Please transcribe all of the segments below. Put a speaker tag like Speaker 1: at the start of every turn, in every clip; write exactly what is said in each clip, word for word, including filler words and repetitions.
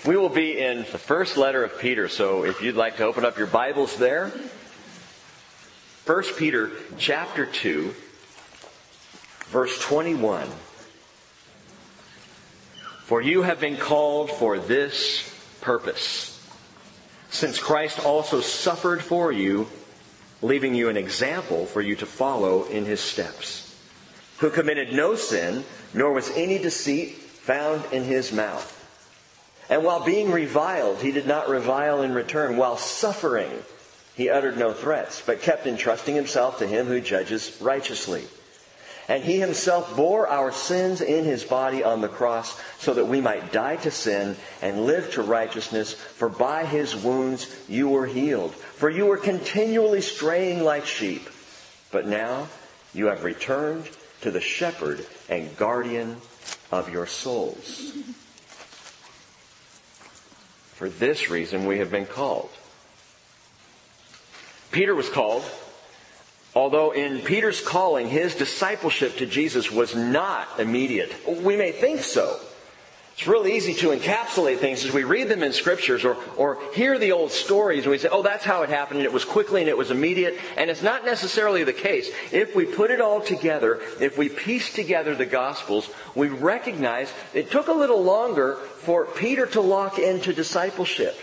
Speaker 1: We will be in the first letter of Peter, so if you'd like to open up your Bibles there. First Peter chapter two, verse twenty-one. For you have been called for this purpose, since Christ also suffered for you, leaving you an example for you to follow in His steps, who committed no sin, nor was any deceit found in His mouth. And while being reviled, He did not revile in return. While suffering, He uttered no threats, but kept entrusting Himself to Him who judges righteously. And He Himself bore our sins in His body on the cross, so that we might die to sin and live to righteousness. For by His wounds you were healed. For you were continually straying like sheep. But now you have returned to the shepherd and guardian of your souls. For this reason we have been called. Peter was called, although in Peter's calling, his discipleship to Jesus was not immediate. We may think so. It's really easy to encapsulate things as we read them in scriptures or, or hear the old stories and we say, oh, that's how it happened, and it was quickly and it was immediate. And it's not necessarily the case. If we put it all together, if we piece together the Gospels, we recognize it took a little longer for Peter to lock into discipleship.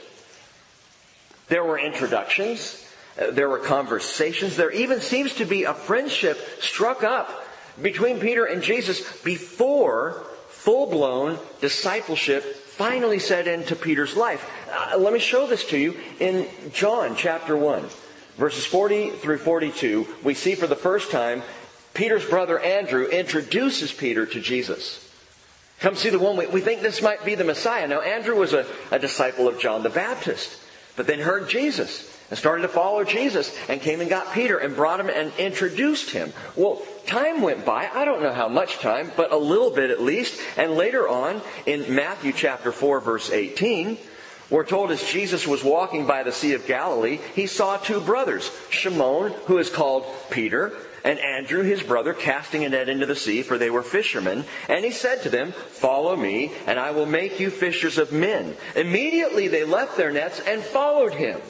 Speaker 1: There were introductions. There were conversations. There even seems to be a friendship struck up between Peter and Jesus before full-blown discipleship finally set into Peter's life. Uh, let me show this to you in John chapter one. Verses forty through forty-two, we see for the first time Peter's brother Andrew introduces Peter to Jesus. Come see the one, we, we think this might be the Messiah. Now Andrew was a, a disciple of John the Baptist, but then heard Jesus and started to follow Jesus and came and got Peter and brought him and introduced him. Well, time went by. I don't know how much time, but a little bit at least. And later on in Matthew chapter four verse eighteen, we're told as Jesus was walking by the Sea of Galilee, He saw two brothers, Shimon, who is called Peter, and Andrew, his brother, casting a net into the sea, for they were fishermen. And He said to them, follow me, and I will make you fishers of men. Immediately they left their nets and followed Him.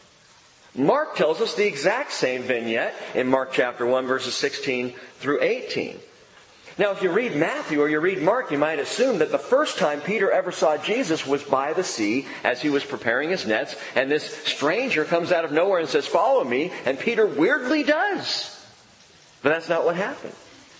Speaker 1: Mark tells us the exact same vignette in Mark chapter one, verses sixteen through eighteen. Now, if you read Matthew or you read Mark, you might assume that the first time Peter ever saw Jesus was by the sea as he was preparing his nets, and this stranger comes out of nowhere and says, follow me, and Peter weirdly does. But that's not what happened.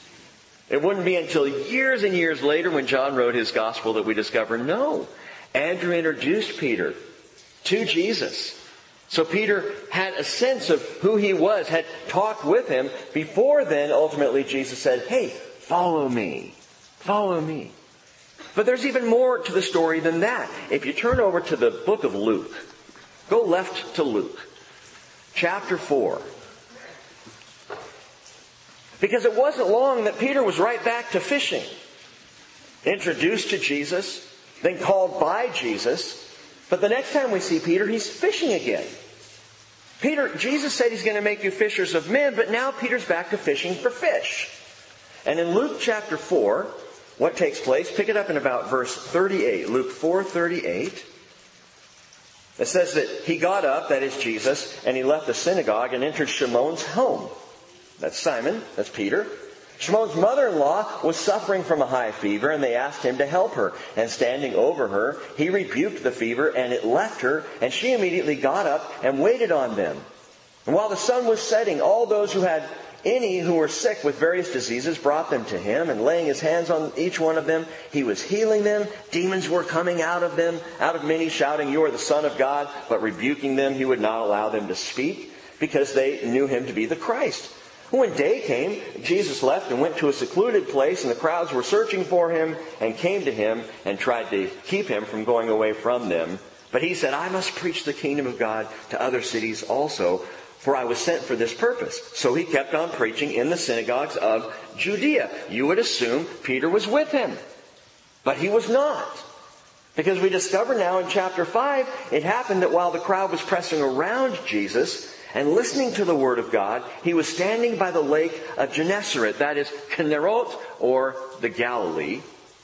Speaker 1: It wouldn't be until years and years later when John wrote his gospel that we discover, no, Andrew introduced Peter to Jesus. So Peter had a sense of who he was, had talked with him. Before then, ultimately, Jesus said, hey, follow me. Follow me. But there's even more to the story than that. If you turn over to the book of Luke, go left to Luke, chapter four. Because it wasn't long that Peter was right back to fishing. Introduced to Jesus, then called by Jesus. But the next time we see Peter, he's fishing again. Peter, Jesus said He's going to make you fishers of men, but now Peter's back to fishing for fish. And in Luke chapter four, what takes place? Pick it up in about verse thirty-eight. Luke four thirty-eight. It says that He got up, that is Jesus, and He left the synagogue and entered Shimon's home. That's Simon, that's Peter. Shimon's mother-in-law was suffering from a high fever, and they asked Him to help her. And standing over her, He rebuked the fever, and it left her, and she immediately got up and waited on them. And while the sun was setting, all those who had any who were sick with various diseases brought them to Him, and laying His hands on each one of them, He was healing them. Demons were coming out of them, out of many, shouting, you are the Son of God. But rebuking them, He would not allow them to speak, because they knew Him to be the Christ. When day came, Jesus left and went to a secluded place, and the crowds were searching for Him and came to Him and tried to keep Him from going away from them. But He said, I must preach the kingdom of God to other cities also, for I was sent for this purpose. So He kept on preaching in the synagogues of Judea. You would assume Peter was with Him, but he was not. Because we discover now in chapter five, it happened that while the crowd was pressing around Jesus and listening to the Word of God, He was standing by the lake of Gennesaret, that is, Kinnerot, or the Galilee.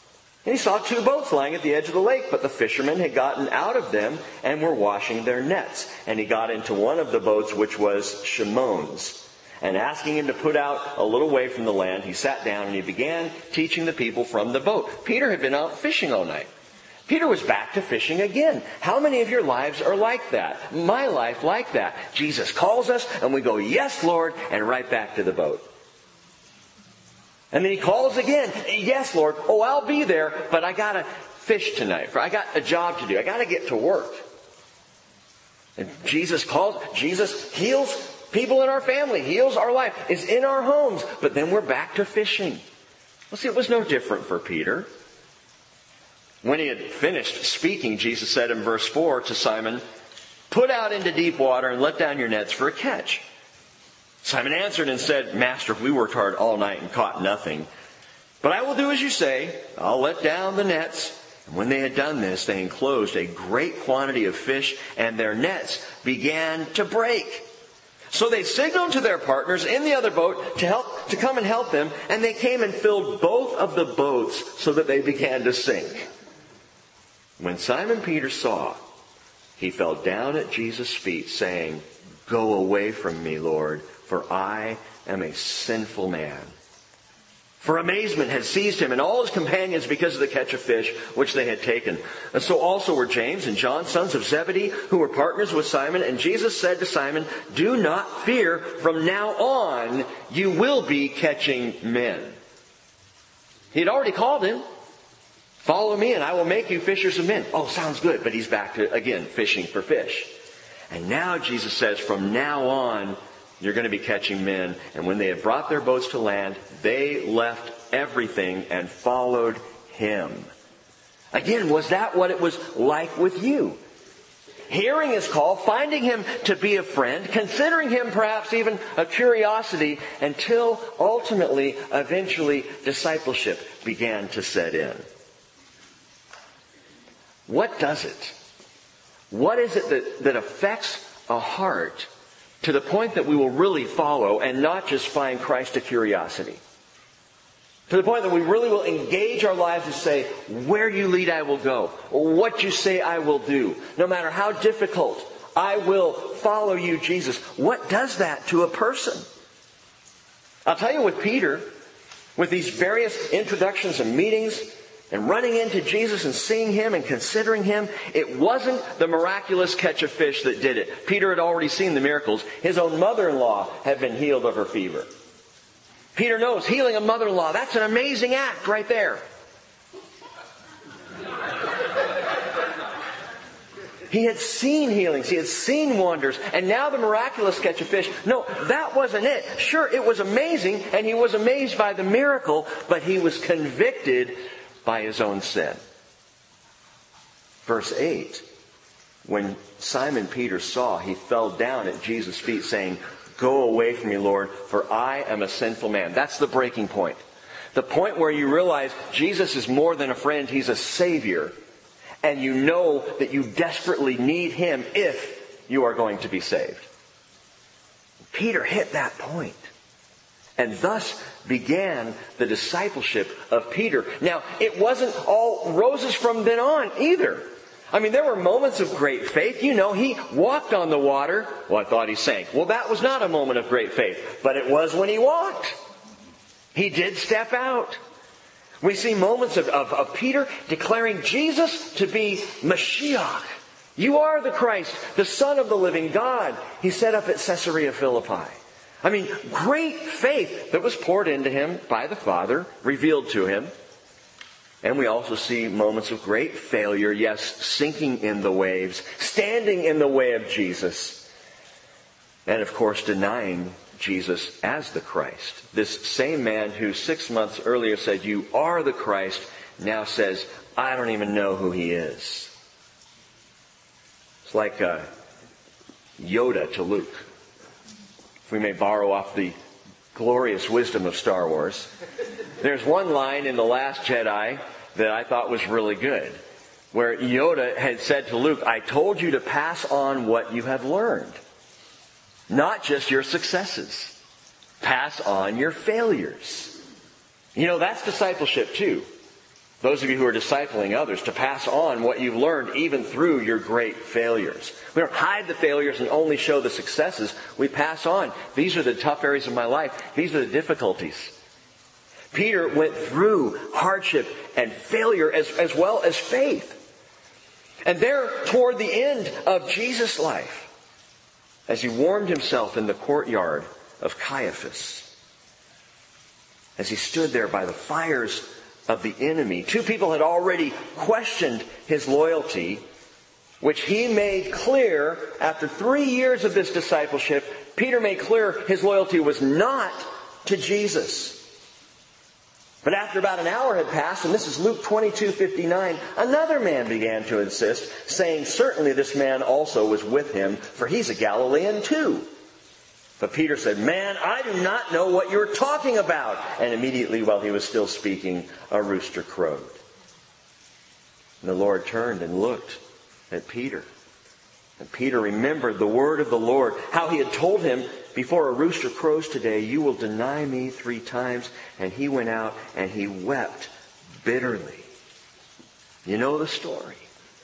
Speaker 1: And he saw two boats lying at the edge of the lake, but the fishermen had gotten out of them and were washing their nets. And he got into one of the boats, which was Shimon's. And asking him to put out a little way from the land, he sat down and he began teaching the people from the boat. Peter had been out fishing all night. Peter was back to fishing again. How many of your lives are like that? My life like that. Jesus calls us and we go, yes, Lord, and right back to the boat. And then he calls again. Yes, Lord. Oh, I'll be there, but I got to fish tonight. I got a job to do. I got to get to work. And Jesus calls. Jesus heals people in our family. Heals our life. Is in our homes. But then we're back to fishing. Well, see, it was no different for Peter. When he had finished speaking, Jesus said in verse four to Simon, "Put out into deep water and let down your nets for a catch." Simon answered and said, "Master, we worked hard all night and caught nothing. But I will do as you say. I'll let down the nets." And when they had done this, they enclosed a great quantity of fish, and their nets began to break. So they signaled to their partners in the other boat to help to come and help them, and they came and filled both of the boats so that they began to sink. When Simon Peter saw, he fell down at Jesus' feet, saying, "Go away from me, Lord, for I am a sinful man." For amazement had seized him and all his companions because of the catch of fish which they had taken. And so also were James and John, sons of Zebedee, who were partners with Simon. And Jesus said to Simon, "Do not fear. From now on, you will be catching men." He had already called him. "Follow me and I will make you fishers of men." Oh, sounds good. But he's back to, again, fishing for fish. And now Jesus says, from now on, you're going to be catching men. And when they had brought their boats to land, they left everything and followed him. Again, was that what it was like with you? Hearing his call, finding him to be a friend, considering him perhaps even a curiosity, until ultimately, eventually, discipleship began to set in. What does it? What is it that, that affects a heart to the point that we will really follow and not just find Christ a curiosity? To the point that we really will engage our lives and say, "Where you lead, I will go. What you say, I will do. No matter how difficult, I will follow you, Jesus." What does that to a person? I'll tell you, with Peter, with these various introductions and meetings, and running into Jesus and seeing him and considering him, it wasn't the miraculous catch of fish that did it. Peter had already seen the miracles. His own mother-in-law had been healed of her fever. Peter knows healing a mother-in-law, that's an amazing act right there. He had seen healings. He had seen wonders. And now the miraculous catch of fish. No, that wasn't it. Sure, it was amazing, and he was amazed by the miracle, but he was convicted by his own sin. Verse eight. When Simon Peter saw, he fell down at Jesus' feet, saying, "Go away from me, Lord, for I am a sinful man." That's the breaking point. The point where you realize Jesus is more than a friend. He's a Savior. And you know that you desperately need him if you are going to be saved. Peter hit that point. And thus began the discipleship of Peter. Now, it wasn't all roses from then on either. I mean, there were moments of great faith. You know, he walked on the water. Well, I thought he sank. Well, that was not a moment of great faith. But it was when he walked. He did step out. We see moments of, of, of Peter declaring Jesus to be Mashiach. "You are the Christ, the Son of the living God," he said up at Caesarea Philippi. I mean, great faith that was poured into him by the Father, revealed to him. And we also see moments of great failure, yes, sinking in the waves, standing in the way of Jesus. And of course, denying Jesus as the Christ. This same man who six months earlier said, "You are the Christ," now says, "I don't even know who he is." It's like uh, Yoda to Luke. If we may borrow off the glorious wisdom of Star Wars. There's one line in The Last Jedi that I thought was really good, where Yoda had said to Luke, "I told you to pass on what you have learned. Not just your successes. Pass on your failures." You know, that's discipleship too. those of you who are discipling others, to pass on what you've learned even through your great failures. We don't hide the failures and only show the successes. We pass on. These are the tough areas of my life. These are the difficulties. Peter went through hardship and failure as, as well as faith. And there, toward the end of Jesus' life, as he warmed himself in the courtyard of Caiaphas, as he stood there by the fires of the enemy, two people had already questioned his loyalty, which he made clear after three years of this discipleship. Peter made clear his loyalty was not to Jesus. But after about an hour had passed, and this is Luke twenty-two fifty-nine, another man began to insist, saying, certainly this man also was with him, for he's a Galilean too. But Peter said, man, I do not know what you're talking about. And immediately while he was still speaking, a rooster crowed. And the Lord turned and looked at Peter. And Peter remembered the word of the Lord, how he had told him, before a rooster crows today, you will deny me three times. And he went out and he wept bitterly. You know the story.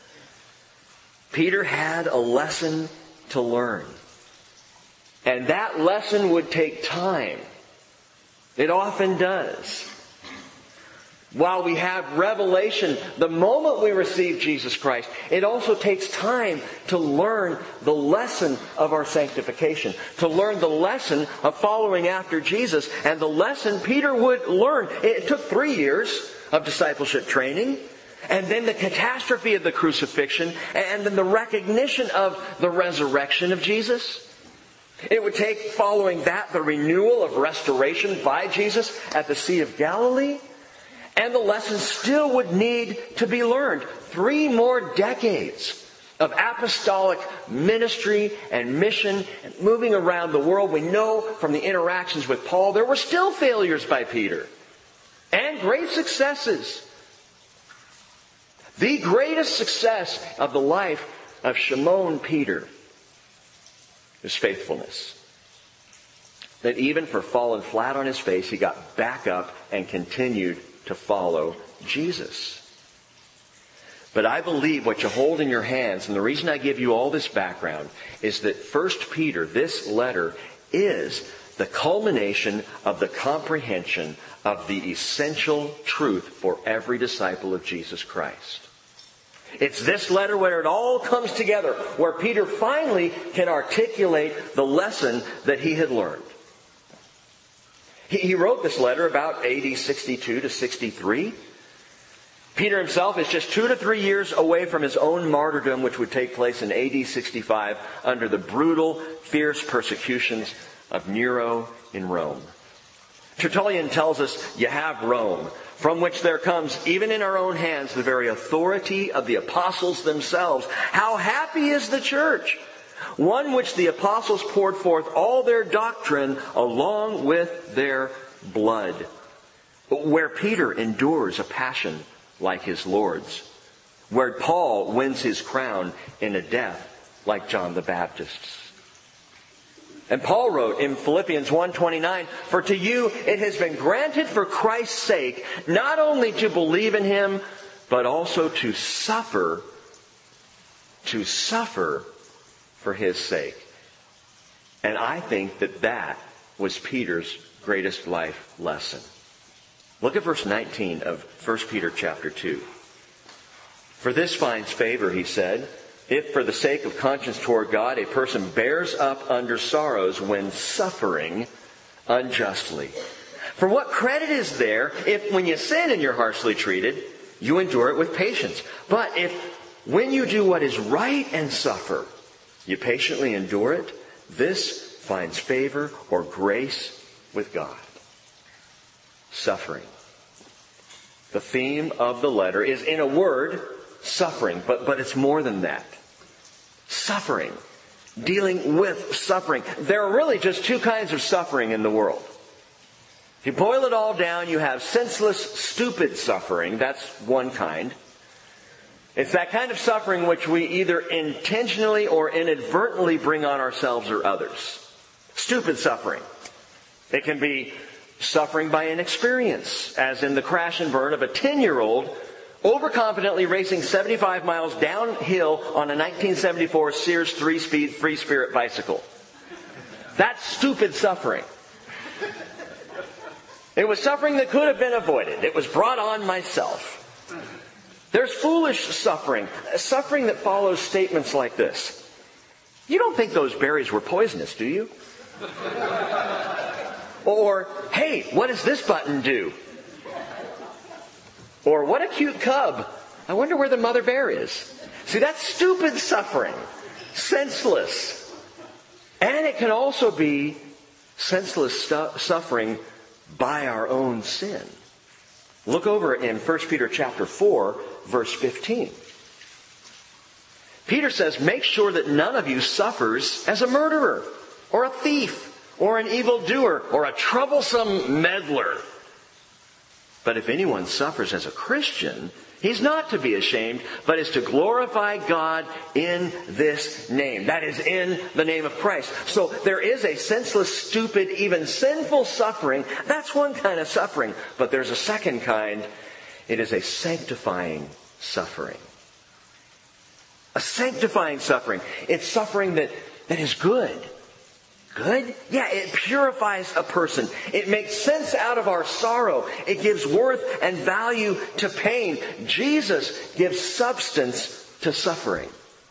Speaker 1: Peter had a lesson to learn. And that lesson would take time. It often does. While we have revelation, the moment we receive Jesus Christ, it also takes time to learn the lesson of our sanctification, to learn the lesson of following after Jesus. And the lesson Peter would learn, it took three years of discipleship training, and then the catastrophe of the crucifixion, and then the recognition of the resurrection of Jesus. It would take, following that, the renewal of restoration by Jesus at the Sea of Galilee. And the lesson still would need to be learned. Three more decades of apostolic ministry and mission and moving around the world. We know from the interactions with Paul, there were still failures by Peter. And great successes. The greatest success of the life of Shimon Peter is faithfulness. That even for falling flat on his face, he got back up and continued to follow Jesus. But I believe what you hold in your hands, and the reason I give you all this background, is that First Peter, this letter, is the culmination of the comprehension of the essential truth for every disciple of Jesus Christ. It's this letter where it all comes together, where Peter finally can articulate the lesson that he had learned. He wrote this letter about A D sixty-two to sixty-three. Peter himself is just two to three years away from his own martyrdom, which would take place in A D sixty-five under the brutal, fierce persecutions of Nero in Rome. Tertullian tells us you have Rome, from which there comes, even in our own hands, the very authority of the apostles themselves. How happy is the church! One which the apostles poured forth all their doctrine along with their blood. Where Peter endures a passion like his Lord's. Where Paul wins his crown in a death like John the Baptist's. And Paul wrote in Philippians one twenty-nine, for to you it has been granted for Christ's sake not only to believe in him, but also to suffer, to suffer for his sake. And I think that that was Peter's greatest life lesson. Look at verse nineteen of First Peter chapter two. For this finds favor, he said, if for the sake of conscience toward God a person bears up under sorrows when suffering unjustly. For what credit is there if when you sin and you're harshly treated, you endure it with patience? But if when you do what is right and suffer, you patiently endure it, this finds favor or grace with God. Suffering. The theme of the letter is, in a word, suffering. But, but it's more than that. Suffering. Dealing with suffering. There are really just two kinds of suffering in the world. If you boil it all down, you have senseless, stupid suffering. That's one kind. It's that kind of suffering which we either intentionally or inadvertently bring on ourselves or others. Stupid suffering. It can be suffering by inexperience, as in the crash and burn of a ten-year-old overconfidently racing seventy-five miles downhill on a nineteen seventy-four Sears three-speed Free Spirit bicycle. That's stupid suffering. It was suffering that could have been avoided. It was brought on myself. There's foolish suffering, suffering that follows statements like this. You don't think those berries were poisonous, do you? Or, hey, what does this button do? Or, what a cute cub. I wonder where the mother bear is. See, that's stupid suffering. Senseless. And it can also be senseless stu- suffering by our own sin. Look over in First Peter chapter four, verse fifteen. Peter says, make sure that none of you suffers as a murderer, or a thief, or an evildoer, or a troublesome meddler. But if anyone suffers as a Christian, he's not to be ashamed, but is to glorify God in this name. That is, in the name of Christ. So there is a senseless, stupid, even sinful suffering. That's one kind of suffering. But there's a second kind. It is a sanctifying suffering. A sanctifying suffering. It's suffering that, that is good. Good? Yeah, it purifies a person. It makes sense out of our sorrow. It gives worth and value to pain. Jesus gives substance to suffering.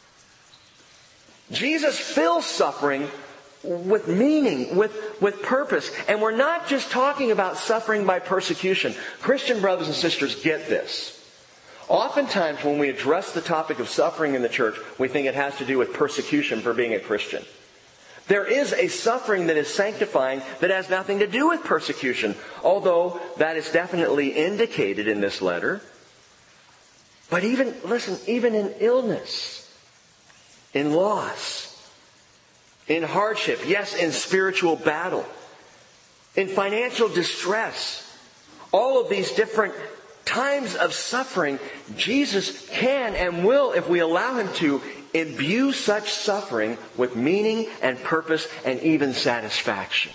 Speaker 1: Jesus fills suffering with meaning, with, with purpose. And we're not just talking about suffering by persecution. Christian brothers and sisters, get this. Oftentimes when we address the topic of suffering in the church, we think it has to do with persecution for being a Christian. There is a suffering that is sanctifying that has nothing to do with persecution, although that is definitely indicated in this letter. But even, listen, even in illness, in loss, in hardship, yes, in spiritual battle, in financial distress, all of these different times of suffering, Jesus can and will, if we allow Him to, imbue such suffering with meaning and purpose and even satisfaction.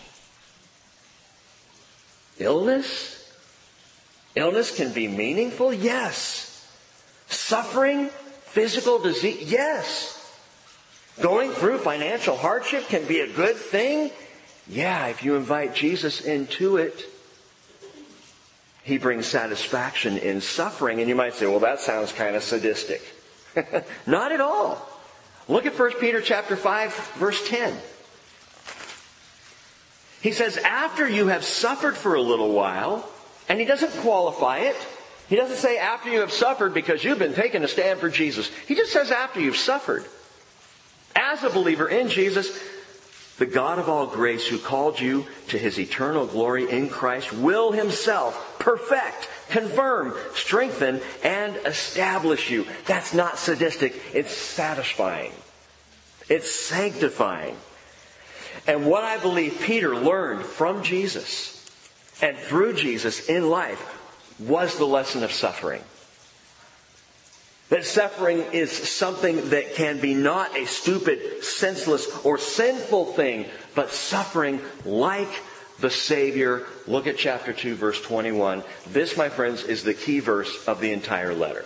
Speaker 1: Illness? Illness can be meaningful? Yes. Suffering? Physical disease? Yes. Going through financial hardship can be a good thing? Yeah, if you invite Jesus into it. He brings satisfaction in suffering. And you might say, well, that sounds kind of sadistic. Not at all. Look at First Peter chapter five, verse ten. He says, after you have suffered for a little while, and he doesn't qualify it. He doesn't say after you have suffered because you've been taking a stand for Jesus. He just says after you've suffered. As a believer in Jesus, the God of all grace who called you to His eternal glory in Christ will Himself perfect, confirm, strengthen, and establish you. That's not sadistic. It's satisfying. It's sanctifying. And what I believe Peter learned from Jesus and through Jesus in life was the lesson of suffering. That suffering is something that can be not a stupid, senseless, or sinful thing, but suffering like the Savior. Look at chapter two, verse twenty-one. This, my friends, is the key verse of the entire letter.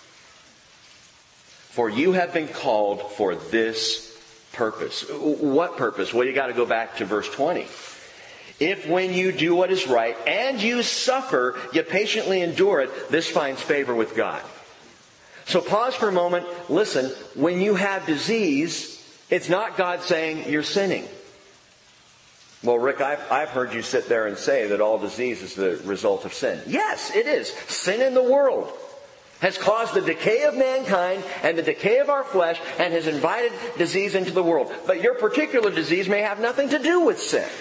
Speaker 1: For you have been called for this purpose. What purpose? Well, you got to go back to verse twenty. If when you do what is right and you suffer, you patiently endure it, this finds favor with God. So pause for a moment. Listen, when you have disease, it's not God saying you're sinning. Well, Rick, I've, I've heard you sit there and say that all disease is the result of sin. Yes, it is. Sin in the world has caused the decay of mankind and the decay of our flesh and has invited disease into the world. But your particular disease may have nothing to do with sin.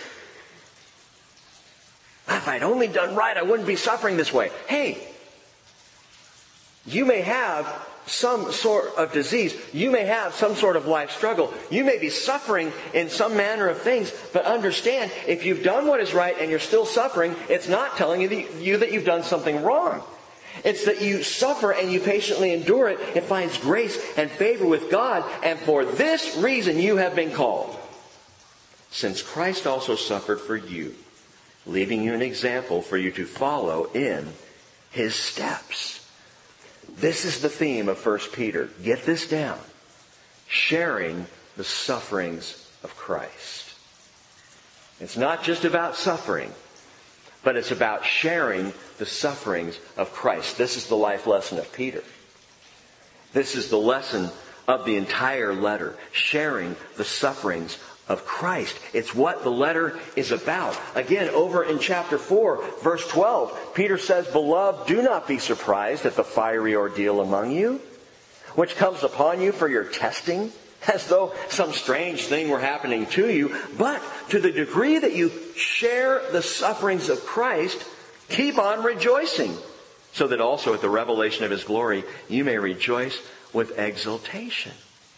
Speaker 1: If I'd only done right, I wouldn't be suffering this way. Hey, you may have some sort of disease. You may have some sort of life struggle. You may be suffering in some manner of things. But understand, if you've done what is right and you're still suffering, it's not telling you that, you that you've done something wrong. It's that you suffer and you patiently endure it. It finds grace and favor with God. And for this reason you have been called. Since Christ also suffered for you, leaving you an example for you to follow in His steps. This is the theme of First Peter. Get this down. Sharing the sufferings of Christ. It's not just about suffering, but it's about sharing the sufferings of Christ. This is the life lesson of Peter. This is the lesson of the entire letter. Sharing the sufferings of Christ. It's what the letter is about. Again, over in chapter four, verse twelve, Peter says, "Beloved, do not be surprised at the fiery ordeal among you, which comes upon you for your testing, as though some strange thing were happening to you. But to the degree that you share the sufferings of Christ, keep on rejoicing, so that also at the revelation of His glory you may rejoice with exultation."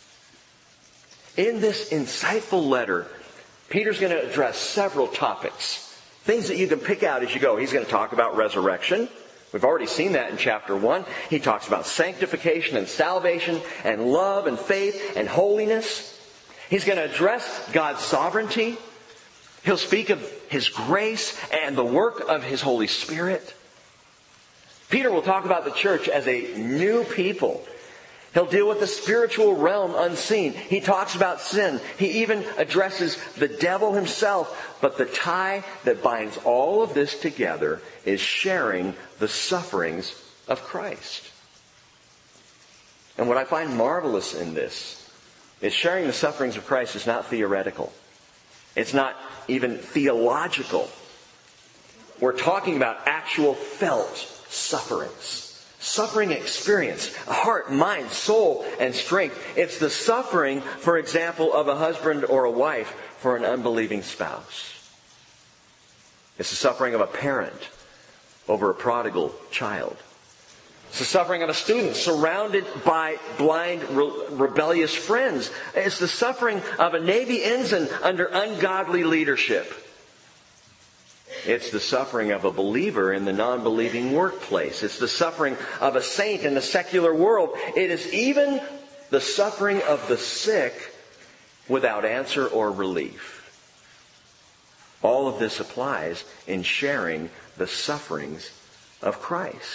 Speaker 1: In this insightful letter, Peter's going to address several topics. Things that you can pick out as you go. He's going to talk about resurrection. We've already seen that in chapter one. He talks about sanctification and salvation and love and faith and holiness. He's going to address God's sovereignty. He'll speak of His grace and the work of His Holy Spirit. Peter will talk about the church as a new people. He'll deal with the spiritual realm unseen. He talks about sin. He even addresses the devil himself. But the tie that binds all of this together is sharing the sufferings of Christ. And what I find marvelous in this is sharing the sufferings of Christ is not theoretical. It's not even theological. We're talking about actual felt sufferings. Suffering experience, heart, mind, soul, and strength. It's the suffering, for example, of a husband or a wife for an unbelieving spouse. It's the suffering of a parent over a prodigal child. It's the suffering of a student surrounded by blind, re- rebellious friends. It's the suffering of a Navy ensign under ungodly leadership. It's the suffering of a believer in the non-believing workplace. It's the suffering of a saint in the secular world. It is even the suffering of the sick without answer or relief. All of this applies in sharing the sufferings of Christ.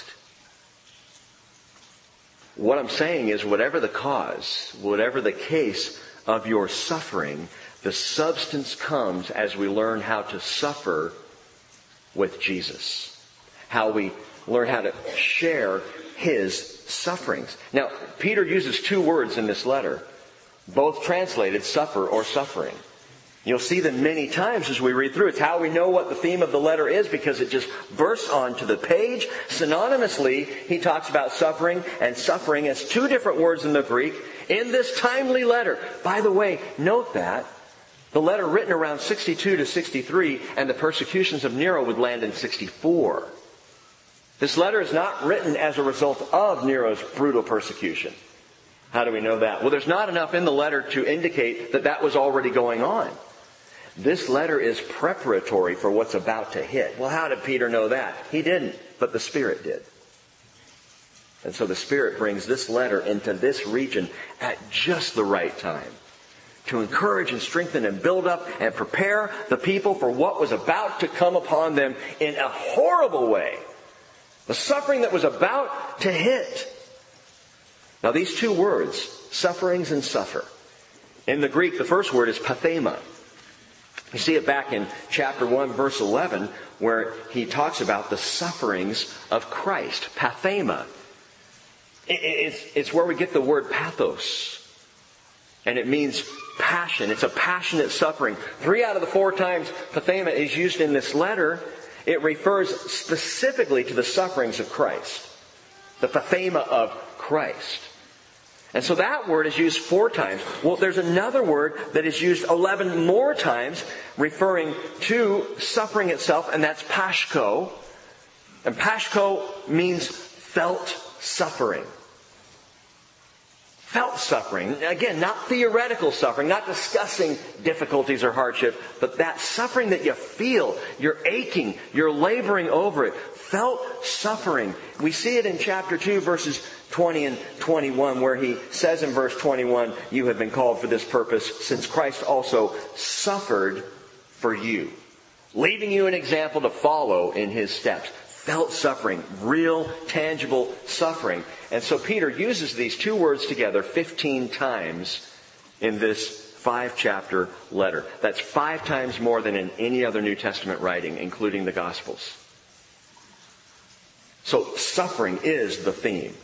Speaker 1: What I'm saying is, whatever the cause, whatever the case of your suffering, the substance comes as we learn how to suffer with Jesus. How we learn how to share His sufferings. Now, Peter uses two words in this letter, both translated suffer or suffering. You'll see them many times as we read through. It's how we know what the theme of the letter is, because it just bursts onto the page. Synonymously, he talks about suffering and suffering as two different words in the Greek in this timely letter. By the way, note that the letter written around sixty-two to sixty-three, and the persecutions of Nero would land in sixty-four. This letter is not written as a result of Nero's brutal persecution. How do we know that? Well, there's not enough in the letter to indicate that that was already going on. This letter is preparatory for what's about to hit. Well, how did Peter know that? He didn't, but the Spirit did. And so the Spirit brings this letter into this region at just the right time, to encourage and strengthen and build up and prepare the people for what was about to come upon them in a horrible way. The suffering that was about to hit. Now, these two words, sufferings and suffer. In the Greek, the first word is pathema. You see it back in chapter one, verse eleven, where he talks about the sufferings of Christ. Pathema. It's, it's where we get the word pathos. And it means passion. It's a passionate suffering. Three out of the four times pathema is used in this letter, it refers specifically to the sufferings of Christ. The pathema of Christ. And so that word is used four times. Well, there's another word that is used eleven more times referring to suffering itself, and that's pashko. And pashko means felt suffering. Felt suffering. Again, not theoretical suffering, not discussing difficulties or hardship, but that suffering that you feel, you're aching, you're laboring over it. Felt suffering. We see it in chapter two, verses twenty and twenty-one, where he says in verse twenty-one, "You have been called for this purpose, since Christ also suffered for you, leaving you an example to follow in His steps." felt suffering, real, tangible suffering. And so Peter uses these two words together fifteen times in this five-chapter letter. That's five times more than in any other New Testament writing, including the Gospels. So suffering is the theme.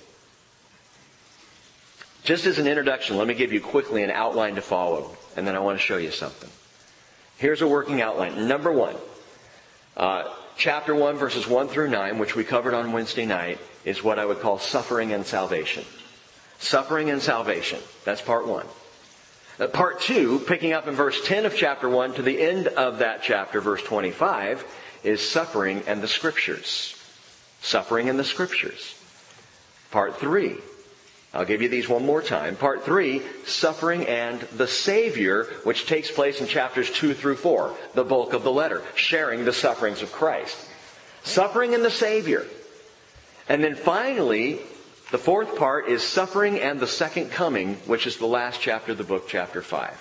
Speaker 1: Just as an introduction, let me give you quickly an outline to follow, and then I want to show you something. Here's a working outline. Number one, uh, chapter one, verses one through nine, which we covered on Wednesday night, is what I would call suffering and salvation. Suffering and salvation. That's part one. Uh, part two, picking up in verse ten of chapter one to the end of that chapter, verse twenty-five, is suffering and the Scriptures. Suffering and the Scriptures. Part three, I'll give you these one more time. Part three, suffering and the Savior, which takes place in chapters two through four, the bulk of the letter, sharing the sufferings of Christ. Suffering and the Savior. And then finally, the fourth part is suffering and the second coming, which is the last chapter of the book, chapter five.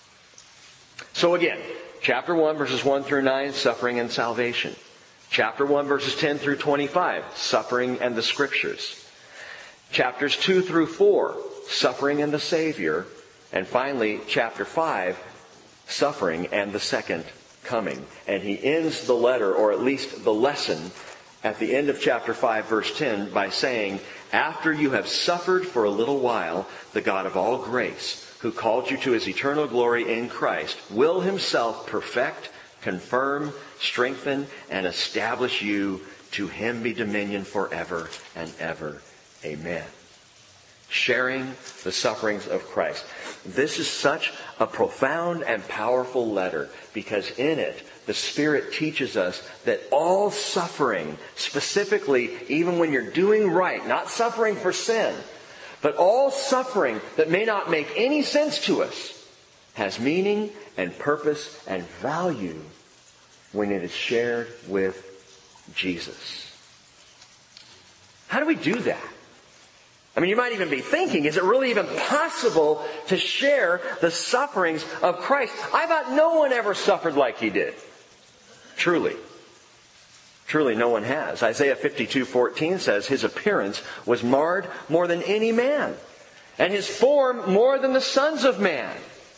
Speaker 1: So again, chapter one, verses one through nine, suffering and salvation. Chapter one, verses ten through twenty-five, suffering and the Scriptures. Chapters two through four, suffering and the Savior. And finally, chapter five, suffering and the second coming. And he ends the letter, or at least the lesson, at the end of chapter five, verse ten, by saying, after you have suffered for a little while, the God of all grace, who called you to his eternal glory in Christ, will himself perfect, confirm, strengthen, and establish you. To him be dominion forever and ever. Amen. Sharing the sufferings of Christ. This is such a profound and powerful letter because in it, the Spirit teaches us that all suffering, specifically even when you're doing right, not suffering for sin, but all suffering that may not make any sense to us, has meaning and purpose and value when it is shared with Jesus. How do we do that? I mean, you might even be thinking, is it really even possible to share the sufferings of Christ? I thought no one ever suffered like he did. Truly. Truly no one has. Isaiah fifty-two fourteen says, his appearance was marred more than any man, and his form more than the sons of man.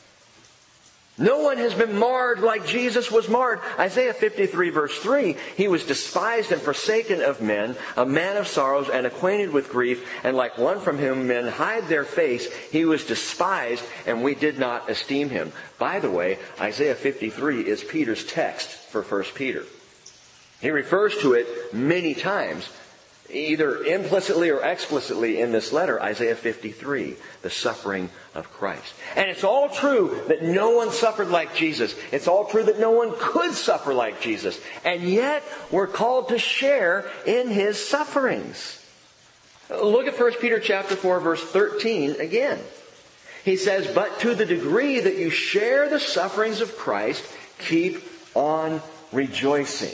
Speaker 1: No one has been marred like Jesus was marred. Isaiah fifty-three verse three, he was despised and forsaken of men, a man of sorrows and acquainted with grief, and like one from whom men hide their face, he was despised and we did not esteem him. By the way, Isaiah fifty-three is Peter's text for First Peter. He refers to it many times, either implicitly or explicitly in this letter, Isaiah fifty-three, the suffering of Christ. And it's all true that no one suffered like Jesus. It's all true that no one could suffer like Jesus. And yet, we're called to share in his sufferings. Look at First Peter chapter four, verse thirteen again. He says, but to the degree that you share the sufferings of Christ, keep on rejoicing.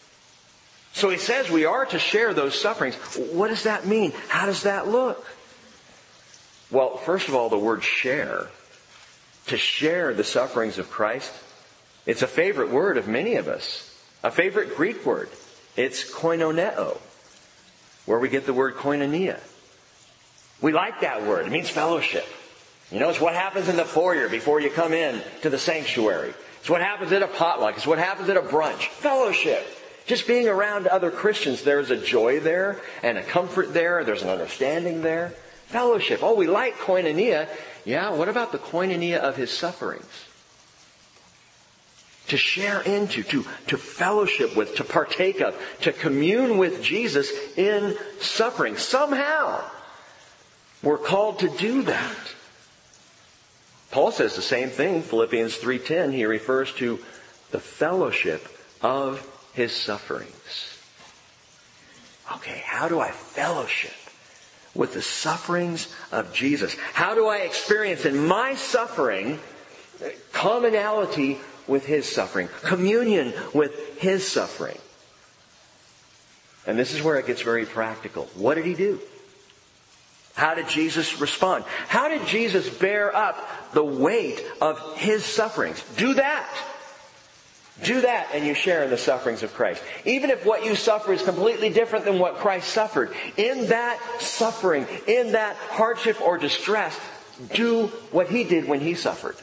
Speaker 1: So he says we are to share those sufferings. What does that mean? How does that look? Well, first of all, the word share. To share the sufferings of Christ. It's a favorite word of many of us. A favorite Greek word. It's koinoneo, where we get the word koinonia. We like that word. It means fellowship. You know, it's what happens in the foyer before you come in to the sanctuary. It's what happens at a potluck. It's what happens at a brunch. Fellowship. Just being around other Christians, there's a joy there and a comfort there. There's an understanding there. Fellowship. Oh, we like koinonia. Yeah, what about the koinonia of his sufferings? To share into, to, to fellowship with, to partake of, to commune with Jesus in suffering. Somehow, we're called to do that. Paul says the same thing. Philippians three ten, he refers to the fellowship of his sufferings. Okay, how do I fellowship with the sufferings of Jesus? How do I experience in my suffering commonality with his suffering, communion with his suffering? And this is where it gets very practical. What did he do? How did Jesus respond? How did Jesus bear up the weight of his sufferings? Do that. Do that and you share in the sufferings of Christ. Even if what you suffer is completely different than what Christ suffered, in that suffering, in that hardship or distress, do what He did when He suffered.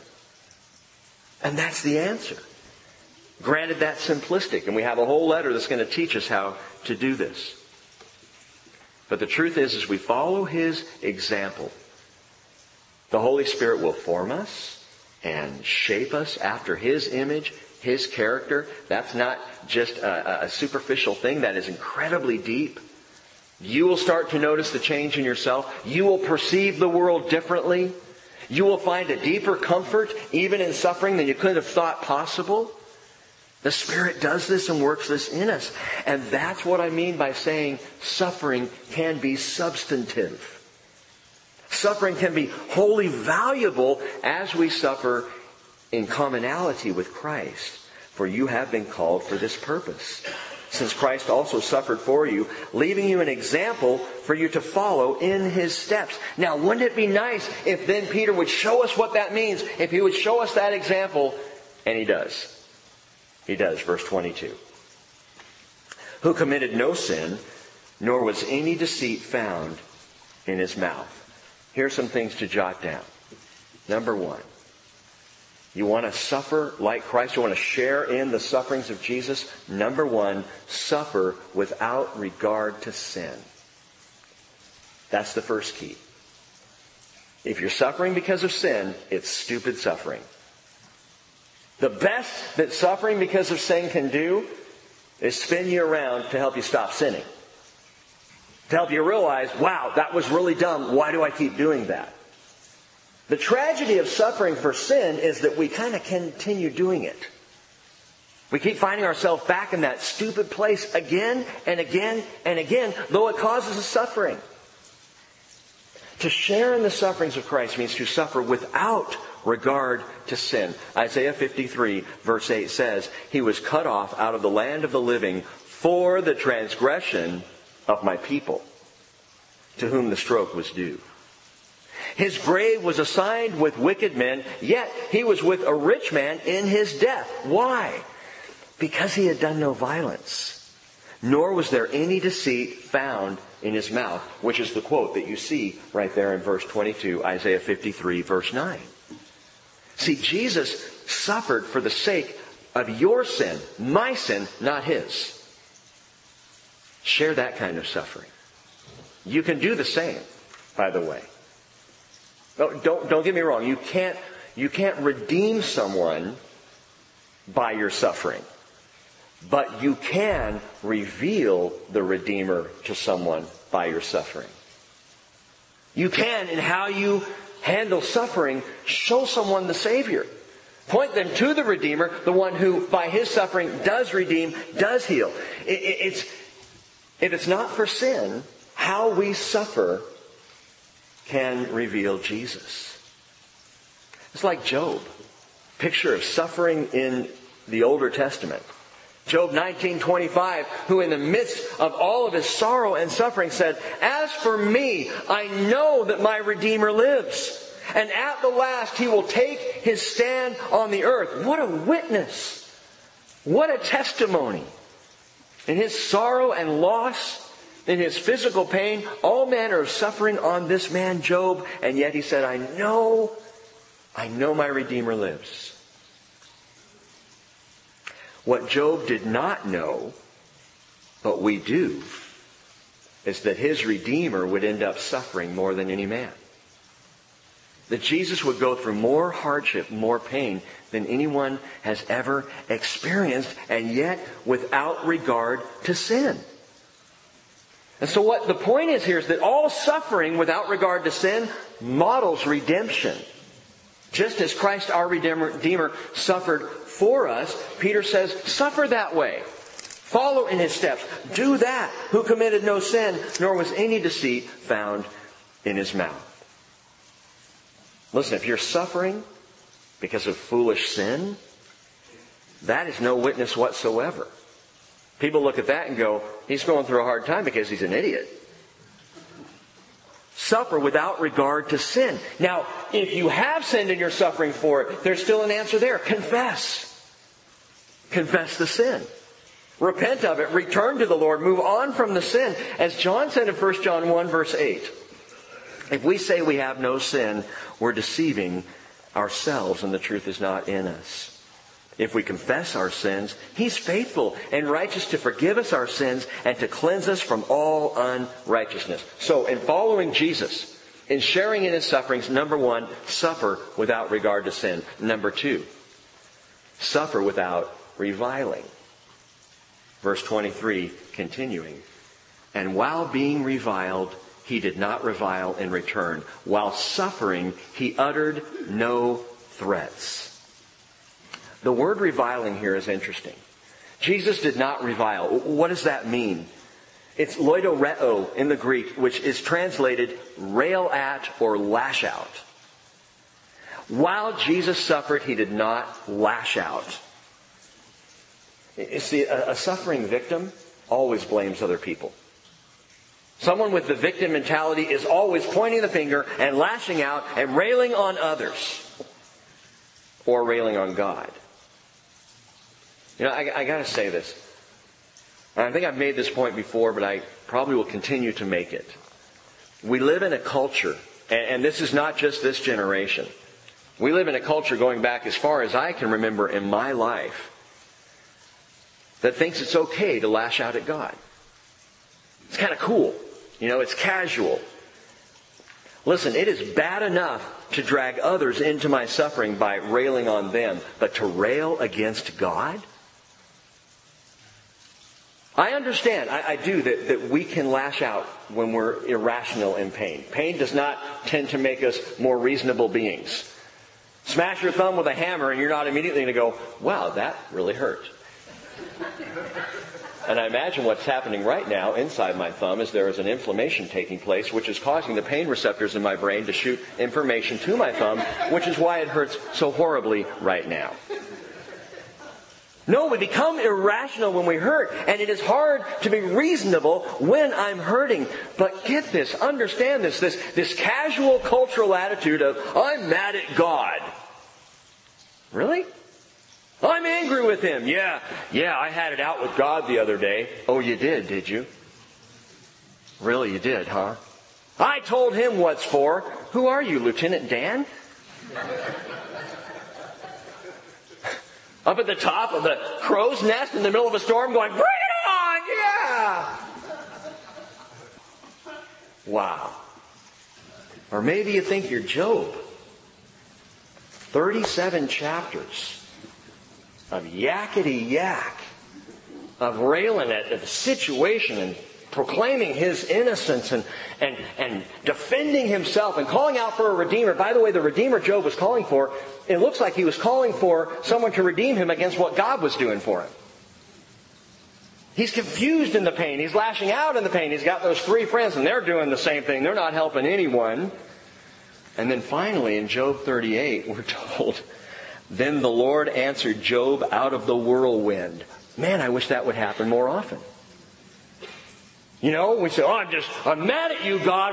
Speaker 1: And that's the answer. Granted, that's simplistic, and we have a whole letter that's going to teach us how to do this. But the truth is, as we follow His example, the Holy Spirit will form us and shape us after His image, His character. That's not just a, a superficial thing. That is incredibly deep. You will start to notice the change in yourself. You will perceive the world differently. You will find a deeper comfort, even in suffering, than you could have thought possible. The Spirit does this and works this in us. And that's what I mean by saying suffering can be substantive. Suffering can be wholly valuable as we suffer in commonality with Christ. For you have been called for this purpose, since Christ also suffered for you, leaving you an example for you to follow in His steps. Now, wouldn't it be nice if then Peter would show us what that means, if he would show us that example? And he does. He does, verse twenty-two. Who committed no sin, nor was any deceit found in His mouth. Here are some things to jot down. Number one, you want to suffer like Christ? You want to share in the sufferings of Jesus? Number one, suffer without regard to sin. That's the first key. If you're suffering because of sin, it's stupid suffering. The best that suffering because of sin can do is spin you around to help you stop sinning. To help you realize, wow, that was really dumb. Why do I keep doing that? The tragedy of suffering for sin is that we kind of continue doing it. We keep finding ourselves back in that stupid place again and again and again, though it causes us suffering. To share in the sufferings of Christ means to suffer without regard to sin. Isaiah fifty-three verse eight says, He was cut off out of the land of the living for the transgression of my people, to whom the stroke was due. His grave was assigned with wicked men, yet He was with a rich man in His death. Why? Because He had done no violence, nor was there any deceit found in His mouth, which is the quote that you see right there in verse twenty-two, Isaiah fifty-three verse nine. See, Jesus suffered for the sake of your sin, my sin, not His. Share that kind of suffering. You can do the same, by the way. Don't, don't, don't get me wrong. You can't, you can't redeem someone by your suffering. But you can reveal the Redeemer to someone by your suffering. You can, in how you handle suffering, show someone the Savior. Point them to the Redeemer, the one who, by His suffering, does redeem, does heal. It, it, it's, if it's not for sin, how we suffer can reveal Jesus. It's like Job. Picture of suffering in the Older Testament. Job nineteen twenty-five, who in the midst of all of his sorrow and suffering said, As for me, I know that my Redeemer lives, and at the last He will take His stand on the earth. What a witness! What a testimony! In his sorrow and loss, in his physical pain, all manner of suffering on this man Job, and yet he said, I know, I know my Redeemer lives. What Job did not know, but we do, is that his Redeemer would end up suffering more than any man. That Jesus would go through more hardship, more pain than anyone has ever experienced, and yet without regard to sin. And so what the point is here is that all suffering without regard to sin models redemption. Just as Christ our Redeemer suffered for us, Peter says, suffer that way. Follow in His steps. Do that. Who committed no sin, nor was any deceit found in His mouth. Listen, if you're suffering because of foolish sin, that is no witness whatsoever. People look at that and go, he's going through a hard time because he's an idiot. Suffer without regard to sin. Now, if you have sinned and you're suffering for it, there's still an answer there. Confess. Confess the sin. Repent of it. Return to the Lord. Move on from the sin. As John said in First John one verse eight, if we say we have no sin, we're deceiving ourselves and the truth is not in us. If we confess our sins, He's faithful and righteous to forgive us our sins and to cleanse us from all unrighteousness. So in following Jesus, in sharing in His sufferings, number one, suffer without regard to sin. Number two, suffer without reviling. Verse twenty-three, continuing. And while being reviled, He did not revile in return. While suffering, He uttered no threats. The word reviling here is interesting. Jesus did not revile. What does that mean? It's loidoreo in the Greek, which is translated rail at or lash out. While Jesus suffered, He did not lash out. You see, a suffering victim always blames other people. Someone with the victim mentality is always pointing the finger and lashing out and railing on others. Or railing on God. You know, I, I got to say this. And I think I've made this point before, but I probably will continue to make it. We live in a culture, and, and this is not just this generation. We live in a culture going back as far as I can remember in my life that thinks it's okay to lash out at God. It's kind of cool. You know, it's casual. Listen, it is bad enough to drag others into my suffering by railing on them, but to rail against God? I understand, I, I do, that, that we can lash out when we're irrational in pain. Pain does not tend to make us more reasonable beings. Smash your thumb with a hammer and you're not immediately going to go, wow, that really hurt. And I imagine what's happening right now inside my thumb is there is an inflammation taking place, which is causing the pain receptors in my brain to shoot information to my thumb, which is why it hurts so horribly right now. No, we become irrational when we hurt, and it is hard to be reasonable when I'm hurting. But get this, understand this, this, this casual cultural attitude of, I'm mad at God. Really? I'm angry with Him. Yeah, yeah, I had it out with God the other day. Oh, you did, did you? Really, you did, huh? I told Him what's for. Who are you, Lieutenant Dan? Up at the top of the crow's nest in the middle of a storm going, bring it on, yeah! Wow. Or maybe you think you're Job. thirty-seven chapters of yakety yak, of railing at the situation and proclaiming his innocence and, and, and defending himself and calling out for a redeemer. By the way, the redeemer Job was calling for, it looks like he was calling for someone to redeem him against what God was doing for him. He's confused in the pain. He's lashing out in the pain. He's got those three friends and they're doing the same thing. They're not helping anyone. And then finally in Job thirty-eight, we're told, then the Lord answered Job out of the whirlwind. Man, I wish that would happen more often. You know, we say, oh, I'm just, I'm mad at you, God.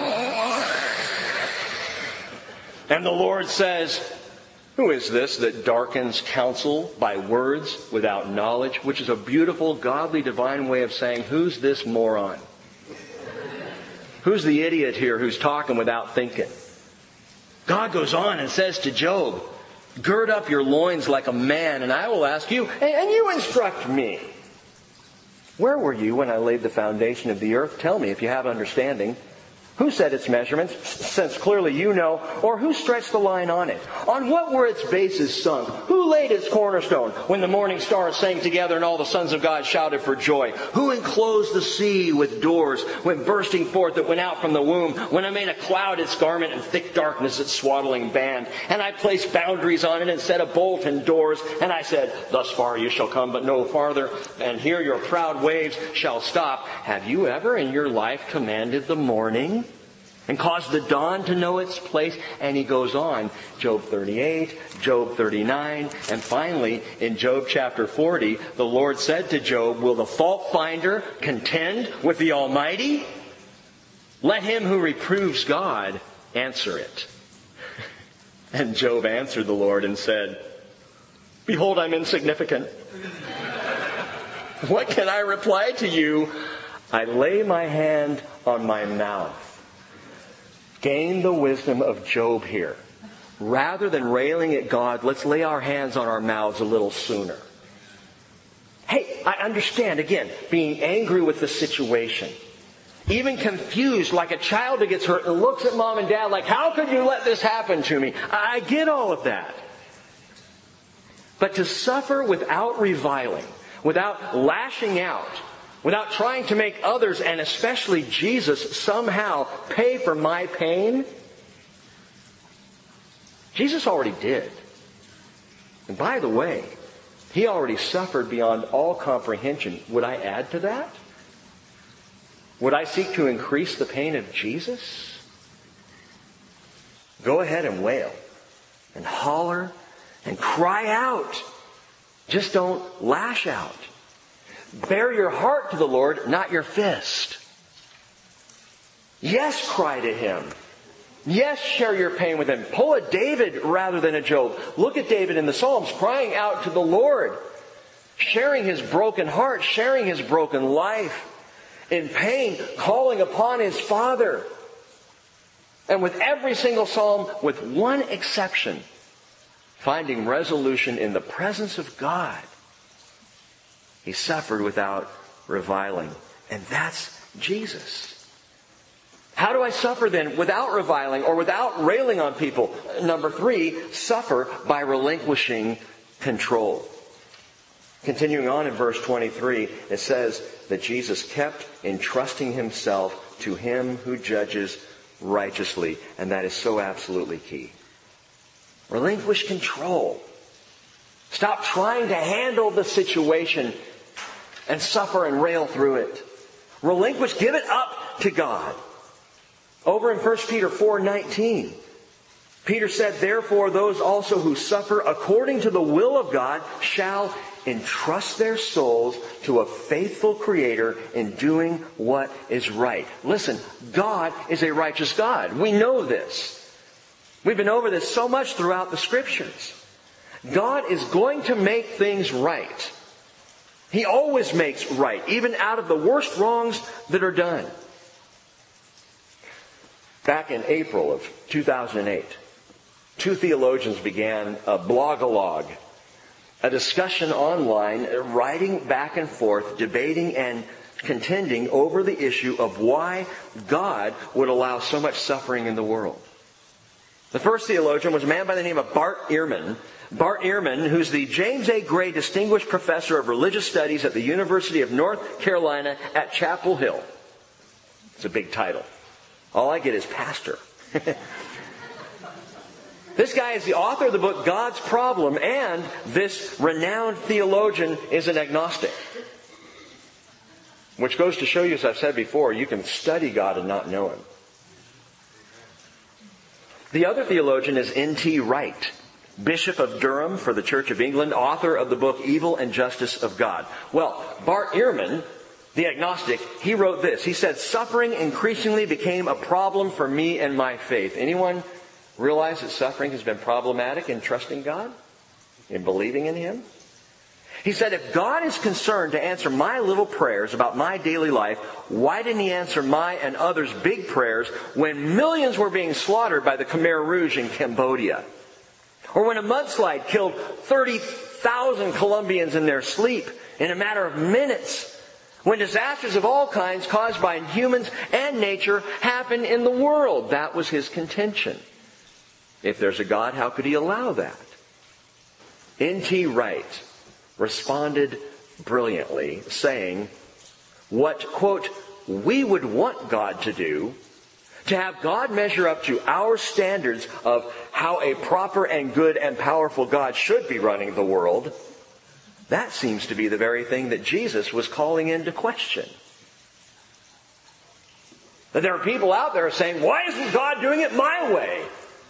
Speaker 1: And the Lord says, who is this that darkens counsel by words without knowledge? Which is a beautiful, godly, divine way of saying, who's this moron? Who's the idiot here who's talking without thinking? God goes on and says to Job, gird up your loins like a man, and I will ask you, and you instruct me. Where were you when I laid the foundation of the earth? Tell me if you have understanding. Who set its measurements, since clearly you know? Or who stretched the line on it? On what were its bases sunk? Who laid its cornerstone when the morning stars sang together and all the sons of God shouted for joy? Who enclosed the sea with doors when bursting forth it went out from the womb? When I made a cloud its garment and thick darkness its swaddling band? And I placed boundaries on it and set a bolt and doors. And I said, thus far you shall come, but no farther. And here your proud waves shall stop. Have you ever in your life commanded the morning and caused the dawn to know its place? And he goes on. Job thirty-eight, Job thirty-nine, and finally in Job chapter forty, the Lord said to Job, will the fault finder contend with the Almighty? Let him who reproves God answer it. And Job answered the Lord and said, Behold, I'm insignificant. What can I reply to you? I lay my hand on my mouth. Gain the wisdom of Job here. Rather than railing at God, let's lay our hands on our mouths a little sooner. Hey, I understand, again, being angry with the situation. Even confused like a child that gets hurt and looks at mom and dad like, how could you let this happen to me? I get all of that. But to suffer without reviling, without lashing out, without trying to make others, and especially Jesus, somehow pay for my pain, Jesus already did. And by the way, He already suffered beyond all comprehension. Would I add to that? Would I seek to increase the pain of Jesus? Go ahead and wail and holler and cry out. Just don't lash out. Bear your heart to the Lord, not your fist. Yes, cry to Him. Yes, share your pain with Him. Pull a David rather than a Job. Look at David in the Psalms, crying out to the Lord, sharing his broken heart, sharing his broken life, in pain, calling upon his Father. And with every single psalm, with one exception, finding resolution in the presence of God. He suffered without reviling. And that's Jesus. How do I suffer then without reviling or without railing on people? Number three, suffer by relinquishing control. Continuing on in verse twenty-three, it says that Jesus kept entrusting Himself to Him who judges righteously. And that is so absolutely key. Relinquish control. Stop trying to handle the situation and suffer and rail through it. Relinquish, give it up to God. Over in First Peter four nineteen, Peter said, therefore those also who suffer according to the will of God shall entrust their souls to a faithful Creator in doing what is right. Listen, God is a righteous God. We know this. We've been over this so much throughout the Scriptures. God is going to make things right. He always makes right, even out of the worst wrongs that are done. Back in April of two thousand eight, two theologians began a blog-a-log, a discussion online, writing back and forth, debating and contending over the issue of why God would allow so much suffering in the world. The first theologian was a man by the name of Bart Ehrman. Bart Ehrman, who's the James A. Gray Distinguished Professor of Religious Studies at the University of North Carolina at Chapel Hill. It's a big title. All I get is pastor. This guy is the author of the book God's Problem, and this renowned theologian is an agnostic. Which goes to show you, as I've said before, you can study God and not know Him. The other theologian is N T Wright, Bishop of Durham for the Church of England, author of the book Evil and Justice of God. Well, Bart Ehrman, the agnostic, he wrote this. He said, suffering increasingly became a problem for me and my faith. Anyone realize that suffering has been problematic in trusting God? In believing in Him? He said, if God is concerned to answer my little prayers about my daily life, why didn't He answer my and others' big prayers when millions were being slaughtered by the Khmer Rouge in Cambodia? Or when a mudslide killed thirty thousand Colombians in their sleep in a matter of minutes? When disasters of all kinds caused by humans and nature happen in the world? That was his contention. If there's a God, how could He allow that? N T Wright responded brilliantly, saying, what, quote, we would want God to do, to have God measure up to our standards of how a proper and good and powerful God should be running the world, that seems to be the very thing that Jesus was calling into question. That there are people out there saying, why isn't God doing it my way?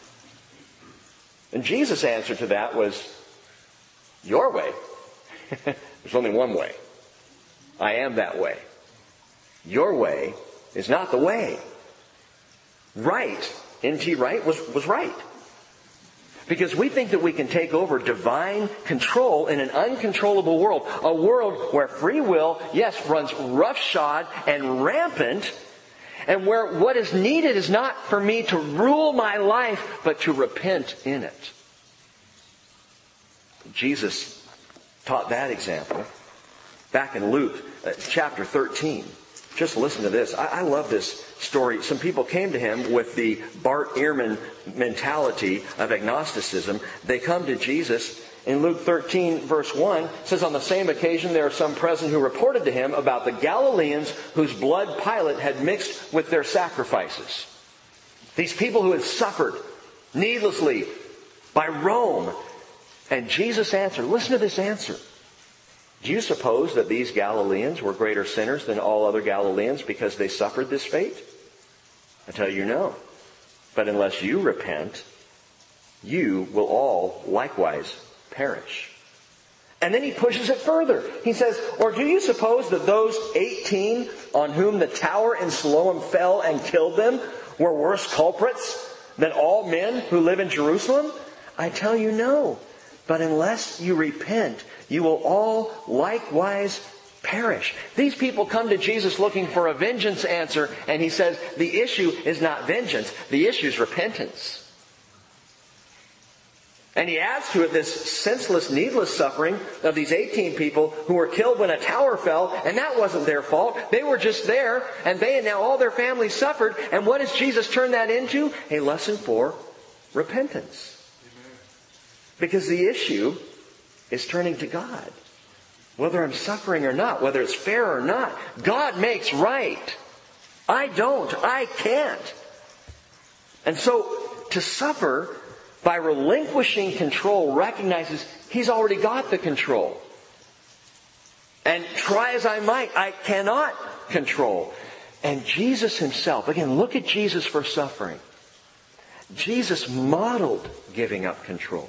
Speaker 1: And Jesus' answer to that was, your way. There's only one way. I am that way. Your way is not the way. Right. N T Wright was, was right. Because we think that we can take over divine control in an uncontrollable world. A world where free will, yes, runs roughshod and rampant. And where what is needed is not for me to rule my life, but to repent in it. Jesus taught that example back in Luke uh, chapter thirteen. Just listen to this. I, I love this story. Some people came to him with the Bart Ehrman mentality of agnosticism. They come to Jesus. In Luke thirteen, verse one, it says, on the same occasion there are some present who reported to him about the Galileans whose blood Pilate had mixed with their sacrifices. These people who had suffered needlessly by Rome. And Jesus answered, listen to this answer. Do you suppose that these Galileans were greater sinners than all other Galileans because they suffered this fate? I tell you no. But unless you repent, you will all likewise perish. And then he pushes it further. He says, or do you suppose that those eighteen on whom the tower in Siloam fell and killed them were worse culprits than all men who live in Jerusalem? I tell you no. But unless you repent, you will all likewise perish. These people come to Jesus looking for a vengeance answer, and he says the issue is not vengeance. The issue is repentance. And he adds to it this senseless, needless suffering of these eighteen people who were killed when a tower fell, and that wasn't their fault. They were just there, and they and now all their families suffered. And what does Jesus turn that into? A lesson for repentance. Because the issue is turning to God. Whether I'm suffering or not, whether it's fair or not, God makes right. I don't. I can't. And so to suffer by relinquishing control recognizes He's already got the control. And try as I might, I cannot control. And Jesus Himself, again, look at Jesus for suffering. Jesus modeled giving up control.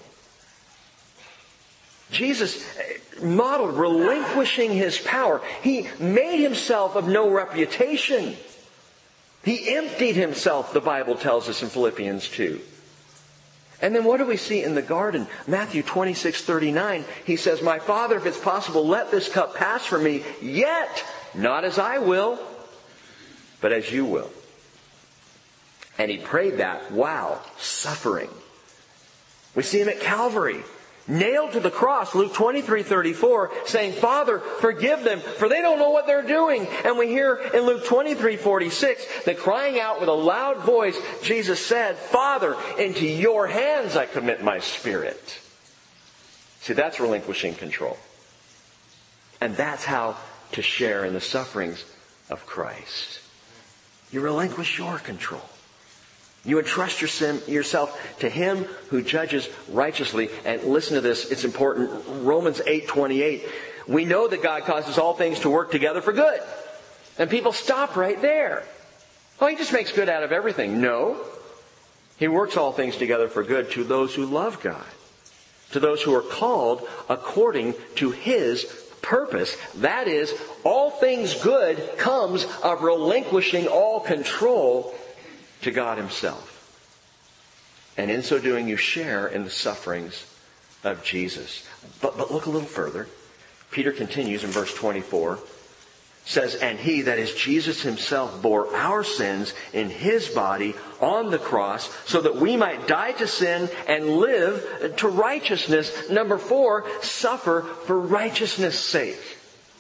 Speaker 1: Jesus modeled relinquishing His power. He made Himself of no reputation. He emptied Himself, the Bible tells us in Philippians two. And then what do we see in the garden? Matthew twenty-six thirty-nine. He says, my Father, if it's possible, let this cup pass from me. Yet, not as I will, but as you will. And He prayed that while suffering. We see Him at Calvary. Nailed to the cross, Luke twenty-three thirty-four, saying, Father, forgive them, for they don't know what they're doing. And we hear in Luke twenty-three forty-six that crying out with a loud voice, Jesus said, Father, into your hands I commit my spirit. See, that's relinquishing control. And that's how to share in the sufferings of Christ. You relinquish your control. You entrust yourself to Him who judges righteously. And listen to this, it's important. Romans eight twenty-eight. We know that God causes all things to work together for good. And people stop right there. Oh, He just makes good out of everything. No. He works all things together for good to those who love God. To those who are called according to His purpose. That is, all things good comes of relinquishing all control to God Himself. And in so doing, you share in the sufferings of Jesus. But, but look a little further. Peter continues in verse twenty-four. Says, and He, that is Jesus Himself, bore our sins in His body on the cross so that we might die to sin and live to righteousness. Number four, suffer for righteousness' sake.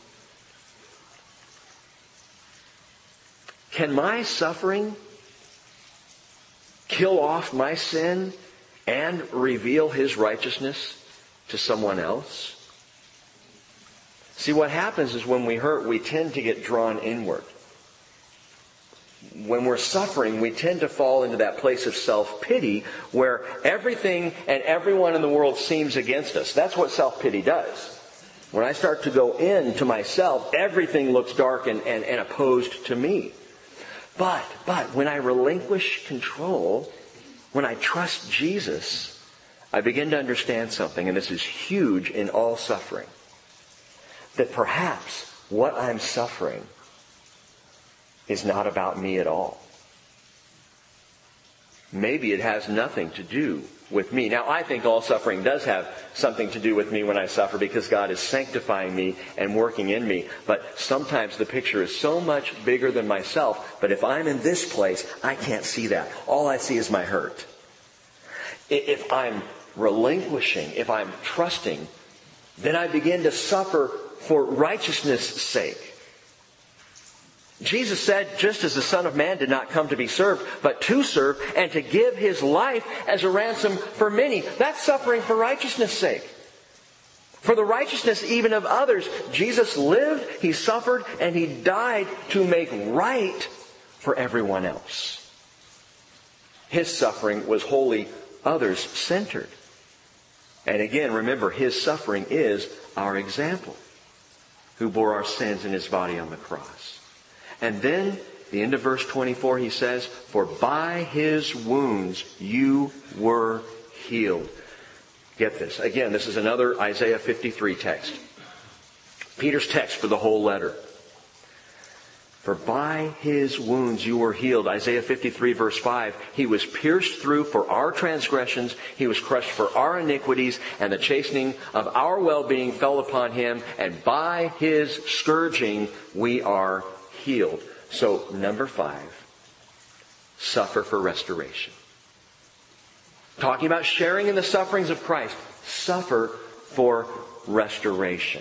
Speaker 1: Can my suffering kill off my sin and reveal His righteousness to someone else? See, what happens is when we hurt, we tend to get drawn inward. When we're suffering, we tend to fall into that place of self-pity where everything and everyone in the world seems against us. That's what self-pity does. When I start to go into myself, everything looks dark and, and, and opposed to me. But, but, when I relinquish control, when I trust Jesus, I begin to understand something, and this is huge in all suffering. That perhaps what I'm suffering is not about me at all. maybe it has nothing to do with me. Now, I think all suffering does have something to do with me when I suffer, because God is sanctifying me and working in me. But sometimes the picture is so much bigger than myself. But if I'm in this place, I can't see that. All I see is my hurt. If I'm relinquishing, if I'm trusting, then I begin to suffer for righteousness' sake. Jesus said, just as the Son of Man did not come to be served, but to serve and to give His life as a ransom for many. That's suffering for righteousness' sake. For the righteousness even of others, Jesus lived, He suffered, and He died to make right for everyone else. His suffering was wholly others-centered. And again, remember, His suffering is our example, who bore our sins in His body on the cross. And then, the end of verse twenty-four, He says, for by His wounds you were healed. Get this. Again, this is another Isaiah fifty-three text. Peter's text for the whole letter. For by His wounds you were healed. Isaiah fifty-three verse five. He was pierced through for our transgressions. He was crushed for our iniquities. And the chastening of our well-being fell upon Him. And by His scourging we are healed. So, number five. Suffer for restoration. Talking about sharing in the sufferings of Christ. Suffer for restoration.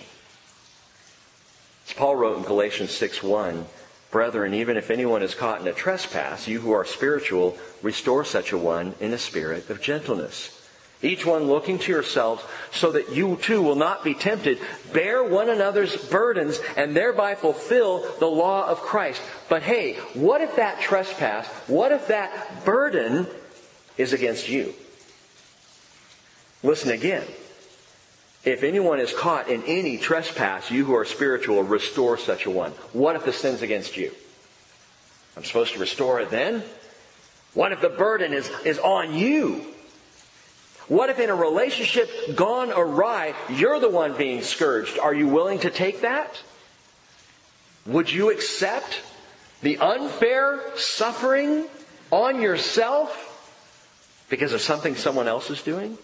Speaker 1: As Paul wrote in Galatians six one. Brethren, even if anyone is caught in a trespass, you who are spiritual, restore such a one in a spirit of gentleness. Each one looking to yourselves, so that you too will not be tempted. Bear one another's burdens, and thereby fulfill the law of Christ. But hey, what if that trespass, what if that burden is against you? Listen again. If anyone is caught in any trespass, you who are spiritual, restore such a one. What if the sin's against you? I'm supposed to restore it then? What if the burden is, is on you? What if in a relationship gone awry, you're the one being scourged? Are you willing to take that? Would you accept the unfair suffering on yourself because of something someone else is doing?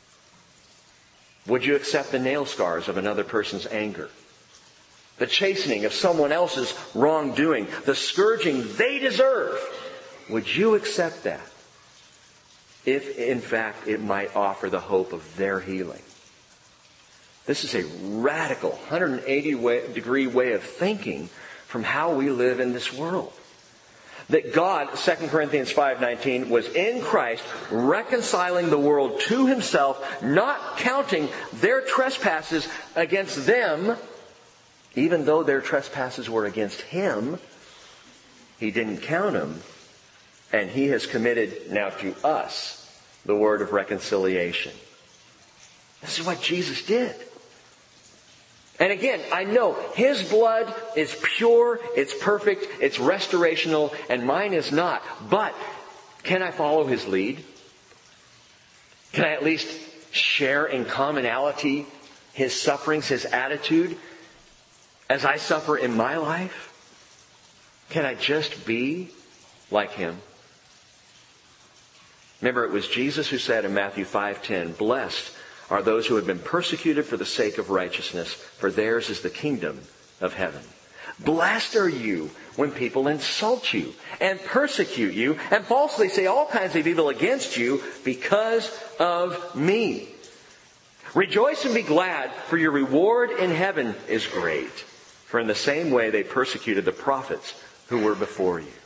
Speaker 1: Would you accept the nail scars of another person's anger? The chastening of someone else's wrongdoing? The scourging they deserve? Would you accept that? If, in fact, it might offer the hope of their healing. This is a radical, one hundred eighty degree way of thinking from how we live in this world. That God, Second Corinthians five nineteen, was in Christ reconciling the world to Himself, not counting their trespasses against them, even though their trespasses were against Him. He didn't count them, and He has committed now to us the word of reconciliation. This is what Jesus did. And again, I know His blood is pure, it's perfect, it's restorational, and mine is not. But can I follow His lead? Can I at least share in commonality His sufferings, His attitude, as I suffer in my life? Can I just be like Him? Remember, it was Jesus who said in Matthew five ten, blessed are those who have been persecuted for the sake of righteousness, for theirs is the kingdom of heaven. Blessed are you when people insult you and persecute you and falsely say all kinds of evil against you because of me. Rejoice and be glad, for your reward in heaven is great. For in the same way they persecuted the prophets who were before you.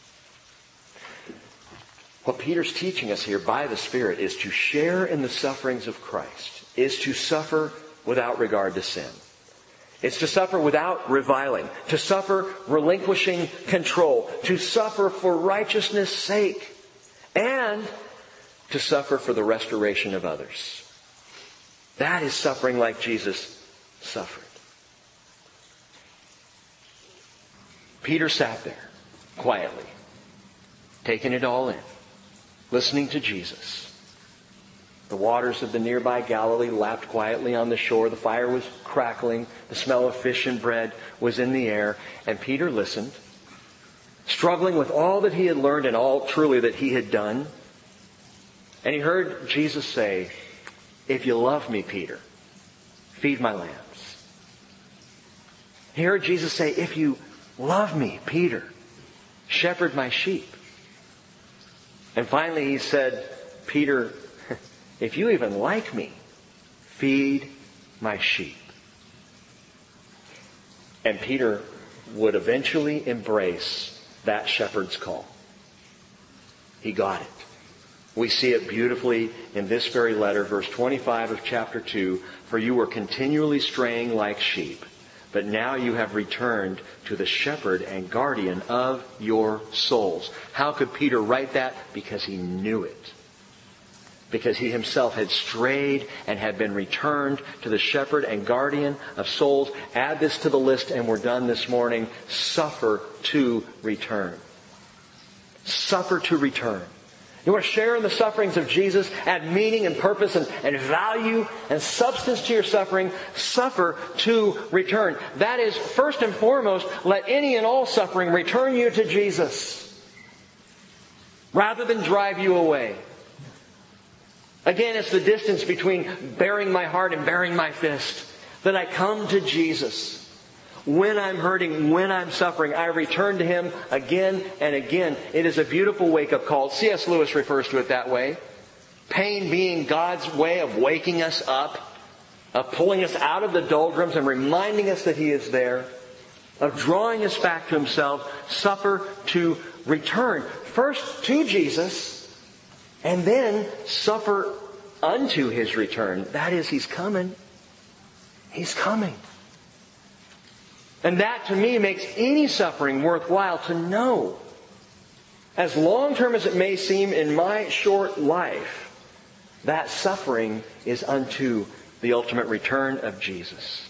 Speaker 1: What Peter's teaching us here by the Spirit is to share in the sufferings of Christ, is to suffer without regard to sin. It's to suffer without reviling, to suffer relinquishing control, to suffer for righteousness' sake, and to suffer for the restoration of others. That is suffering like Jesus suffered. Peter sat there quietly, taking it all in, listening to Jesus. The waters of the nearby Galilee lapped quietly on the shore. The fire was crackling. The smell of fish and bread was in the air. And Peter listened, struggling with all that he had learned and all truly that he had done. And he heard Jesus say, if you love me, Peter, feed my lambs. He heard Jesus say, if you love me, Peter, shepherd my sheep. And finally he said, Peter, if you even like me, feed my sheep. And Peter would eventually embrace that shepherd's call. He got it. We see it beautifully in this very letter, verse twenty-five of chapter two. For you were continually straying like sheep, but now you have returned to the shepherd and guardian of your souls. How could Peter write that? Because he knew it. Because he himself had strayed and had been returned to the shepherd and guardian of souls. Add this to the list and we're done this morning. Suffer to return. Suffer to return. You want to share in the sufferings of Jesus, add meaning and purpose and, and value and substance to your suffering, suffer to return. That is, first and foremost, let any and all suffering return you to Jesus rather than drive you away. Again, it's the distance between baring my heart and baring my fist. That I come to Jesus. When I'm hurting, when I'm suffering, I return to Him again and again. It is a beautiful wake-up call. C S Lewis refers to it that way. Pain being God's way of waking us up, of pulling us out of the doldrums and reminding us that He is there, of drawing us back to Himself. Suffer to return. First to Jesus, and then suffer unto His return. That is, He's coming. He's coming. And that, to me, makes any suffering worthwhile to know. As long-term as it may seem in my short life, that suffering is unto the ultimate return of Jesus.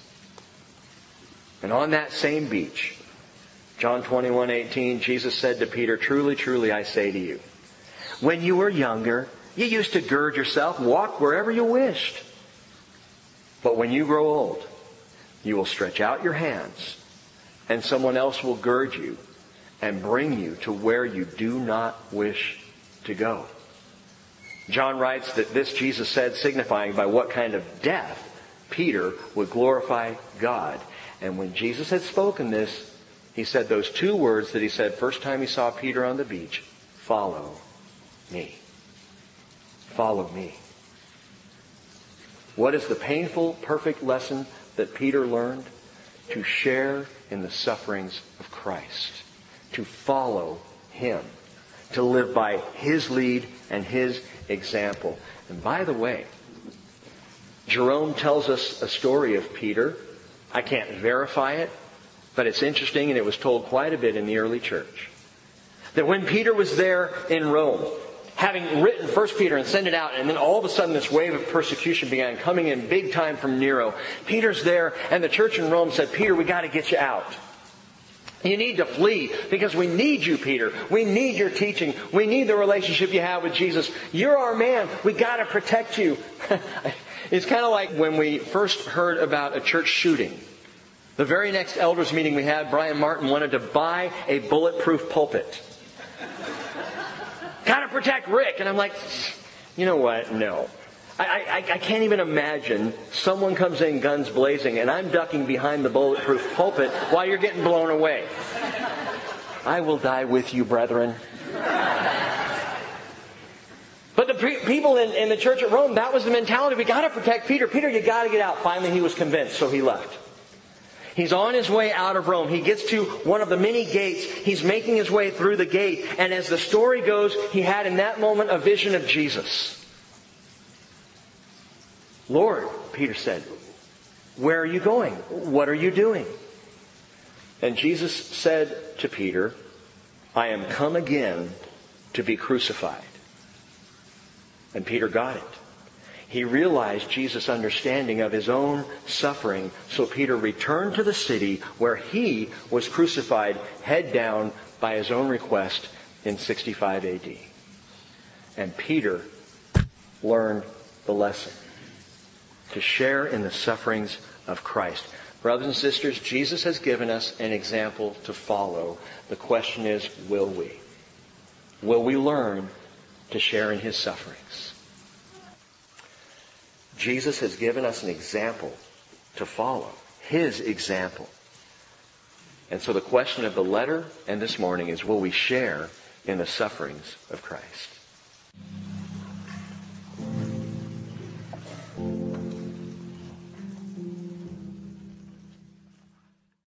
Speaker 1: And on that same beach, John twenty-one eighteen, Jesus said to Peter, truly, truly, I say to you, when you were younger, you used to gird yourself, walk wherever you wished. But when you grow old, you will stretch out your hands, and someone else will gird you and bring you to where you do not wish to go. John writes that this Jesus said, signifying by what kind of death Peter would glorify God. And when Jesus had spoken this, He said those two words that He said first time He saw Peter on the beach, follow me. Follow me. What is the painful, perfect lesson that Peter learned? To share in the sufferings of Christ. To follow Him. To live by His lead and His example. And by the way, Jerome tells us a story of Peter. I can't verify it, but it's interesting and it was told quite a bit in the early church. That when Peter was there in Rome, having written First Peter and sent it out, and then all of a sudden this wave of persecution began coming in big time from Nero. Peter's there, and the church in Rome said, Peter, we got to get you out. You need to flee because we need you, Peter. We need your teaching. We need the relationship you have with Jesus. You're our man. We got to protect you. It's kind of like when we first heard about a church shooting. The very next elders meeting we had, Brian Martin wanted to buy a bulletproof pulpit. Gotta protect Rick. And I'm like, you know what? No. I, I, I can't even imagine someone comes in guns blazing and I'm ducking behind the bulletproof pulpit while you're getting blown away. I will die with you, brethren. But the pre- people in, in the church at Rome, that was the mentality. We gotta protect Peter. Peter, you gotta get out. Finally, he was convinced, so he left. He's on his way out of Rome. He gets to one of the many gates. He's making his way through the gate. And as the story goes, he had in that moment a vision of Jesus. Lord, Peter said, where are you going? What are you doing? And Jesus said to Peter, I am come again to be crucified. And Peter got it. He realized Jesus' understanding of his own suffering. So Peter returned to the city where he was crucified, head down, by his own request in sixty-five A D. And Peter learned the lesson. To share in the sufferings of Christ. Brothers and sisters, Jesus has given us an example to follow. The question is, will we? Will we learn to share in His sufferings? Jesus has given us an example to follow. His example. And so the question of the letter and this morning is, will we share in the sufferings of Christ?